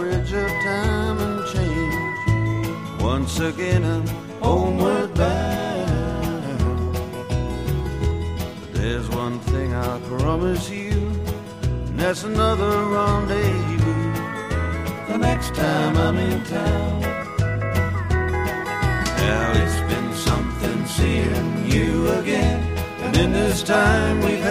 bridge of time and change. Once again I'm homeward bound. But there's one thing I promise you, and that's another rendezvous the next time I'm in town. Now it's been something seeing you again, and in this time we've